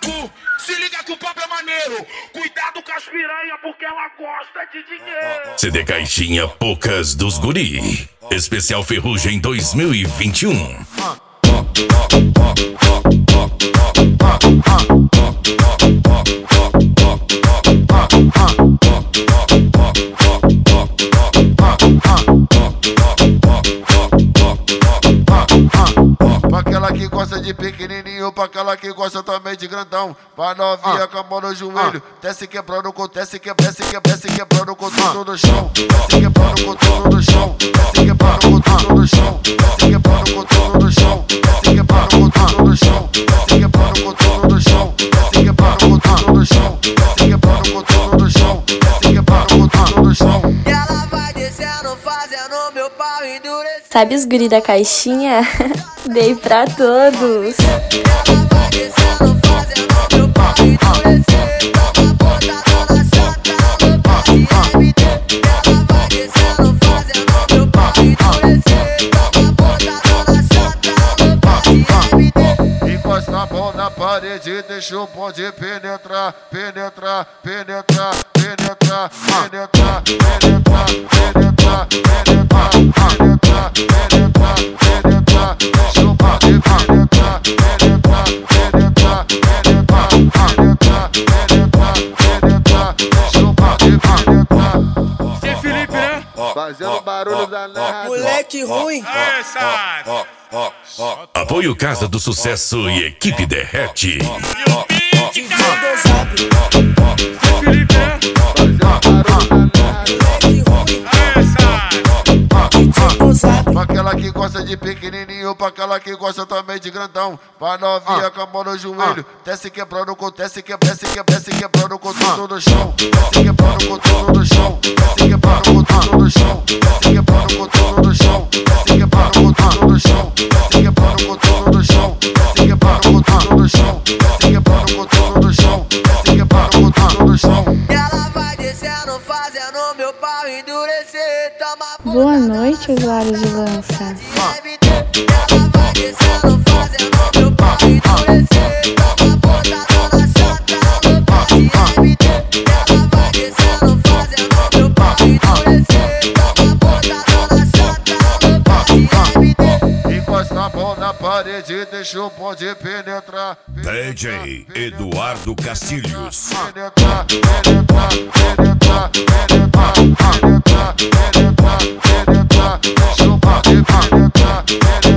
papo, se liga que o papo é maneiro. Cuidado com as piranha porque ela gosta de dinheiro. CD Caixinha Poucas dos Guri. Especial Ferrugem 2021. Pra aquela que gosta de pequenininho, pra aquela que gosta também de grandão. Pra novinha com a mão no joelho, desce quebrando com, desce quebrando com tudo no chão. Desce quebrando com tudo no chão, desce quebrando com tudo no chão, desce quebrando com tudo no chão, desce quebrando com tudo no chão, desce quebrando com tudo no chão, desce quebrando com tudo no chão, desce quebrando com tudo no chão, desce quebrando com tudo no chão. E ela vai descendo, fazendo meu pau endurecer. Sabe os guri da caixinha? Dei pra todos. Ela vai descendo, fazendo meu pau endurecer. Toma botadão na chata, no passe MD. Ela vai descendo, fazendo meu pau endurecer. Toma botadão na chata, no passe MD. Encosta a mão na parede, deixa o bonde penetrar, penetrar, penetrar, penetrar, penetrar, penetrar, penetrar, penetrar, penetrar, penetrar, penetrar, deixa o bonde penetrar, penetrar, penetrar, penetrar, penetrar, penetrar, penetrar, deixa o bonde penetrar. Zé Felipe, né? Fazendo barulho danado. Moleque ruim. É, sabe? Apoio Casa do Sucesso e Equipe Derrete. Pra aquela que gosta de pequenininho, pra aquela que gosta também de grandão. Pra novinha com a mão no joelho, desce quebrando com, desce quebrando com tudo no chão, desce quebrando com tudo no chão, desce quebrando com tudo no chão, desce quebrando com tudo no chão, desce quebrando com tudo no chão, desce quebrando com tudo no chão, desce quebrando com tudo no chão, desce quebrando com tudo no chão, desce quebrando com tudo no chão. Ela vai descendo, fazendo meu pau endurecer. Toma Boa noite, usuários de lança. Ela vai descendo, fazendo meu pau endurecer. Toma botadão na chata, no passe MD. Ela vai descendo, fazendo meu pau endurecer. Toma botadão na chata, no passe MD. Encosta a mão na parede, deixa o bonde penetrar. DJ Eduardo Castilhos. Penetrar, penetrar, penetrar, penetrar, penetrar, penetrar, penetrar, deixa o bonde penetrar, penetrar.